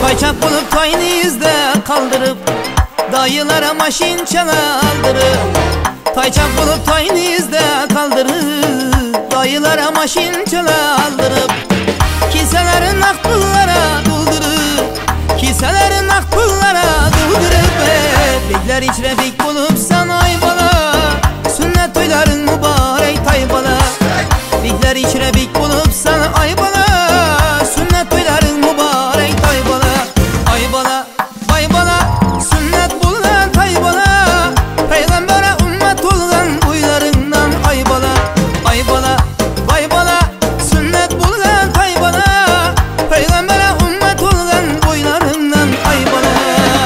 Kaçak bulup toyunu yüzde kaldırıp dayılara maşin çalaldırıp, kaçak bulup toyunu yüzde kaldırıp dayılara maşin çalaldırıp, kiselerin akpullara doldurup, kiselerin akpullara doldurup, bekler içre bek bulup sana ay bala, sünnet toyların mübarek tay bala. Bekler içre bek bulup sana ay bala, sünnet toyların mübarek tay bala. Ay bala, ay bala, sünnet bulunan tay bala, peygambere ümmet olgan boylarından ay bala. Ay bala, ay bala, sünnet bulunan tay bala, peygambere ümmet olgan boylarından ay bala.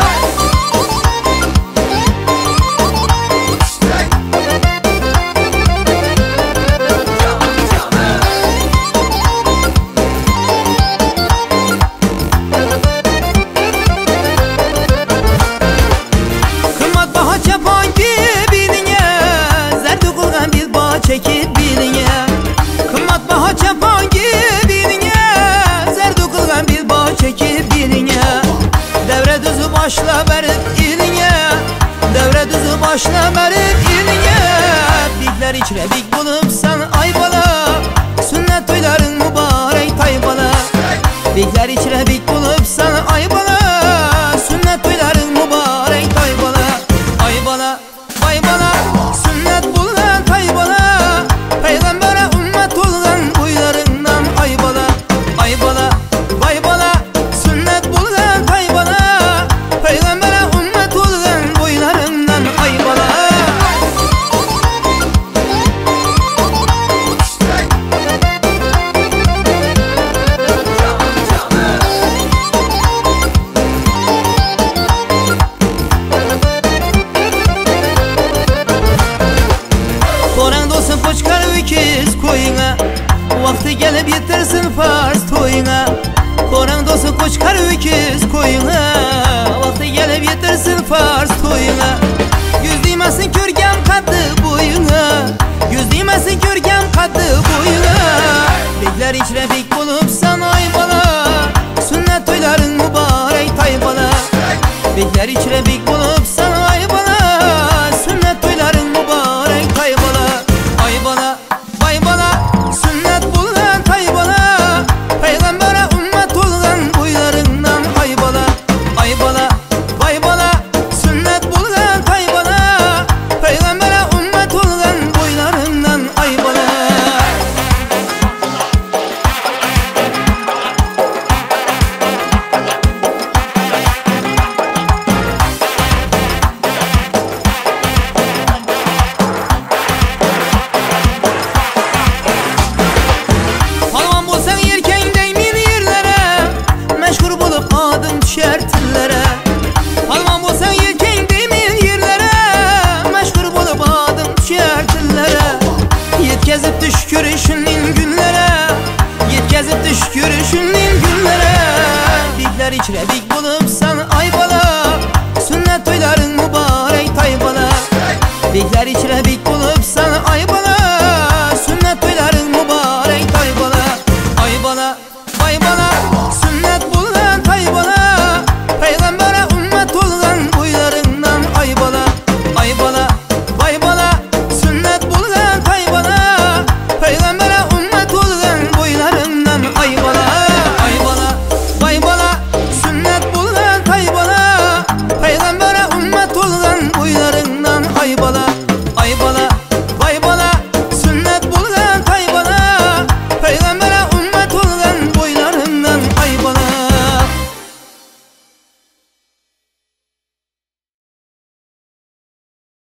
Çekip biline, kımmat baha çapan gibiline, zerdu kılgan bir bağ çekip biline. Devre düzü başla verip iline, devre düzü başla verip iline. Bikler içre bik bulup sen ay bala, sünnet toyların mübarek tay bala. Bikler içre bik bulup sen ay bala, sünnet toyların mübarek tay bala. Ay bala, ay bala, sünnet bulunan tay bala, peygambere ümmet olgan boylarından ay bala. Ay bala, ay bala, sünnet bulunan tay bala, peygambere ümmet olgan boylarından ay bala. Koran dostum koçkar öküz koyuna, vakti gelip yetersin farz toyuna. Koran dostum koçkar öküz koyuna, vakti gelip yetersin farz toyuna. Yüz değmesin körgem kadı boyuna, yüz değmesin körgem kadı boyuna. Bekler içre bek bulup sana ay bala, sünnet toyların mübarek tay bala. Bekler içre bek bulup sana ay bala, sünnet toyların mübarek tay bala. Ay bala, ay bala, sünnet bulunan tay bala, peygambere ümmet olgan boylarından ay bala. Ay bala, ay bala, sünnet bulunan tay bala, peygambere ümmet olgan boylarından ay bala. Halvan bulsan yerken değmin yerlere, meşhur bulup adım düşer tillere. Halvan bulsan yerken değmin yerlere, meşhur bulup adım düşer tillere. Yetkazıp düş görüşünün günlere, yetkazıp düş görüşünün günlere. Bikler içre bik bulup